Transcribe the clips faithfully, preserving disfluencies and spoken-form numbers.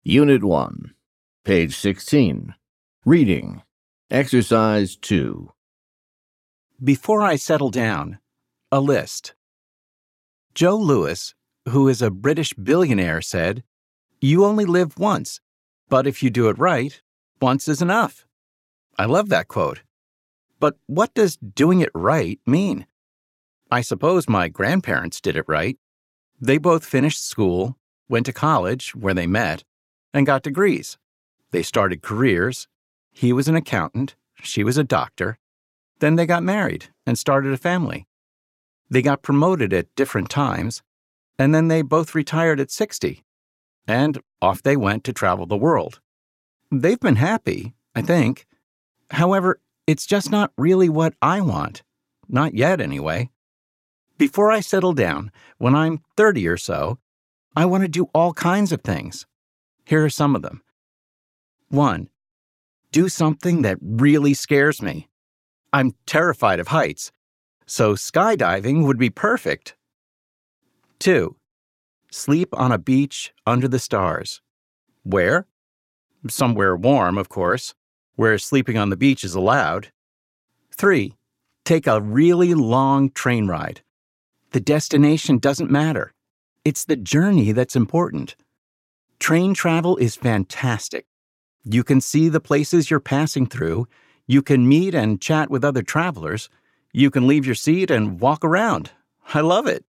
Unit one, page sixteen. Reading. Exercise two. Before I settle down, a list. Joe Louis, who is a British billionaire, said, "You only live once, but if you do it right, once is enough." I love that quote. But what does doing it right mean? I suppose my grandparents did it right. They both finished school, went to college, where they met, and got degrees. They started careers. He was an accountant, she was a doctor. Then they got married and started a family. They got promoted at different times, and then they both retired at sixty. And off they went to travel the world. They've been happy, I think. However, it's just not really what I want. Not yet, anyway. Before I settle down, when I'm thirty or so, I want to do all kinds of things. Here are some of them. One, do something that really scares me. I'm terrified of heights, so skydiving would be perfect. Two, sleep on a beach under the stars. Where? Somewhere warm, of course, where sleeping on the beach is allowed. Three, take a really long train ride. The destination doesn't matter. It's the journey that's important. Train travel is fantastic. You can see the places you're passing through. You can meet and chat with other travelers. You can leave your seat and walk around. I love it.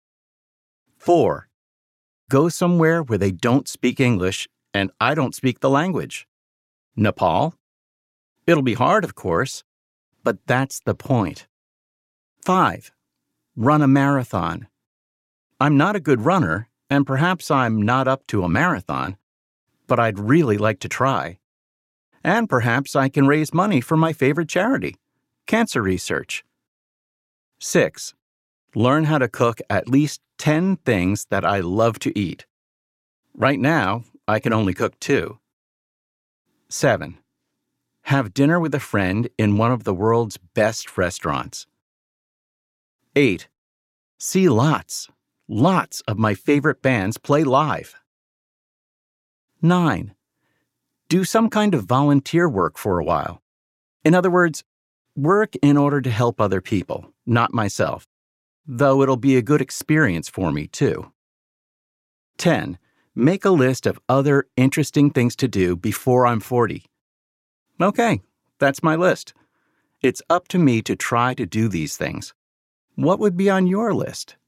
Four, go somewhere where they don't speak English and I don't speak the language. Nepal? It'll be hard, of course, but that's the point. Five, run a marathon. I'm not a good runner, and perhaps I'm not up to a marathon, but I'd really like to try. And perhaps I can raise money for my favorite charity, cancer research. Six, learn how to cook at least ten things that I love to eat. Right now, I can only cook two. Seven, have dinner with a friend in one of the world's best restaurants. Eight, see lots, lots of my favorite bands play live. Nine, do some kind of volunteer work for a while. In other words, work in order to help other people, not myself, though it'll be a good experience for me, too. Ten, make a list of other interesting things to do before I'm forty. Okay, that's my list. It's up to me to try to do these things. What would be on your list?